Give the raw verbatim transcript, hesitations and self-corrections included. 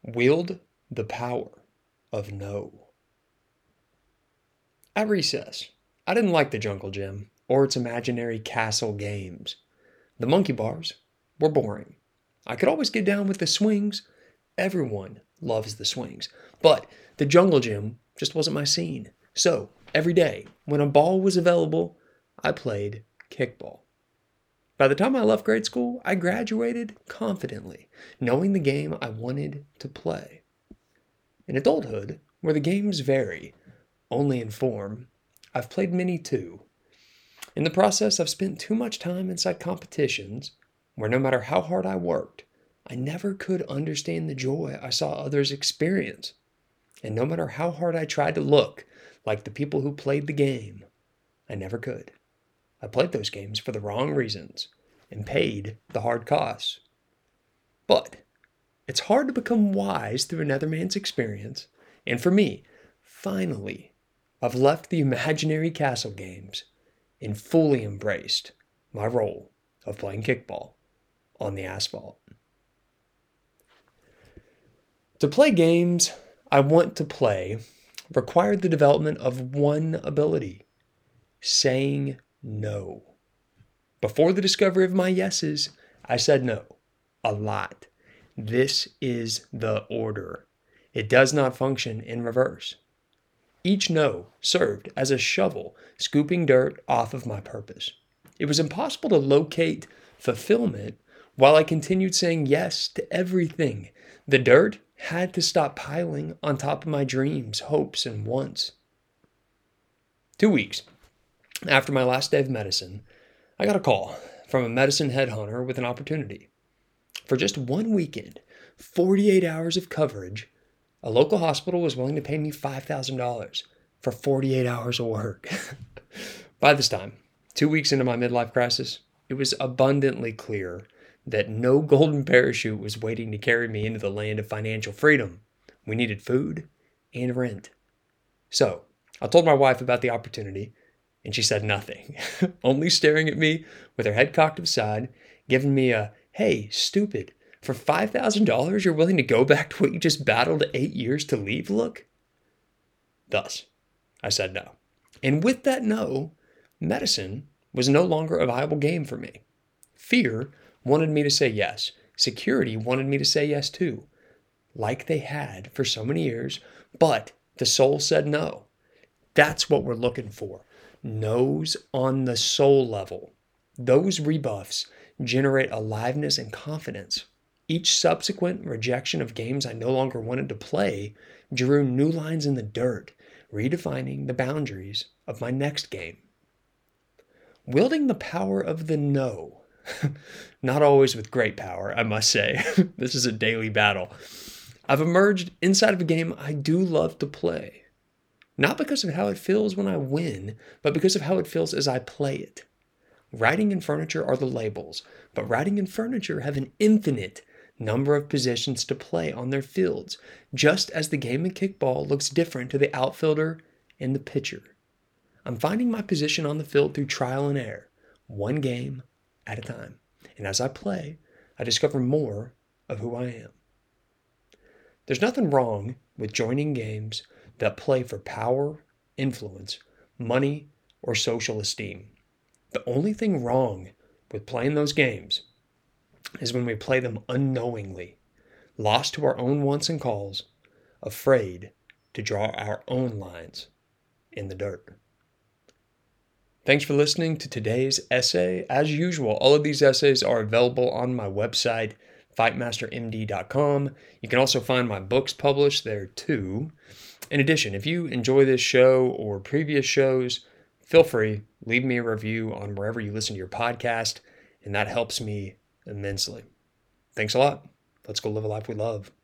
Wield the power of no. At recess, I didn't like the jungle gym or its imaginary castle games. The monkey bars were boring. I could always get down with the swings. Everyone loves the swings. But the jungle gym just wasn't my scene. So, every day, when a ball was available, I played kickball. By the time I left grade school, I graduated confidently, knowing the game I wanted to play. In adulthood, where the games vary only in form, I've played many too. In the process, I've spent too much time inside competitions where no matter how hard I worked, I never could understand the joy I saw others experience. And no matter how hard I tried to look like the people who played the game, I never could. I played those games for the wrong reasons and paid the hard costs. But it's hard to become wise through another man's experience. And for me, finally, I've left the imaginary castle games and fully embraced my role of playing kickball on the asphalt. To play games I want to play required the development of one ability: saying no. Before the discovery of my yeses, I said no a lot. This is the order. It does not function in reverse. Each no served as a shovel scooping dirt off of my purpose. It was impossible to locate fulfillment while I continued saying yes to everything. The dirt had to stop piling on top of my dreams, hopes, and wants. Two weeks after my last day of medicine, I got a call from a medicine headhunter with an opportunity. For just one weekend, forty-eight hours of coverage, a local hospital was willing to pay me five thousand dollars for forty-eight hours of work. By this time, two weeks into my midlife crisis, it was abundantly clear that no golden parachute was waiting to carry me into the land of financial freedom. We needed food and rent. So, I told my wife about the opportunity, and she said nothing, only staring at me with her head cocked aside, giving me a, "Hey, stupid, for five thousand dollars you're willing to go back to what you just battled eight years to leave look?" Thus, I said no. And with that no, medicine was no longer a viable game for me. Fear wanted me to say yes. Security wanted me to say yes too, like they had for so many years, but the soul said no. That's what we're looking for. No's on the soul level. Those rebuffs generate aliveness and confidence. Each subsequent rejection of games I no longer wanted to play drew new lines in the dirt, redefining the boundaries of my next game. Wielding the power of the no. Not always with great power, I must say. This is a daily battle. I've emerged inside of a game I do love to play. Not because of how it feels when I win, but because of how it feels as I play it. Writing and furniture are the labels, but writing and furniture have an infinite number of positions to play on their fields, just as the game of kickball looks different to the outfielder and the pitcher. I'm finding my position on the field through trial and error, one game at a time. And as I play, I discover more of who I am. There's nothing wrong with joining games that play for power, influence, money, or social esteem. The only thing wrong with playing those games is when we play them unknowingly, lost to our own wants and calls, afraid to draw our own lines in the dirt. Thanks for listening to today's essay. As usual, all of these essays are available on my website, fight master m d dot com. You can also find my books published there too. In addition, if you enjoy this show or previous shows, feel free, leave me a review on wherever you listen to your podcast, and that helps me immensely. Thanks a lot. Let's go live a life we love.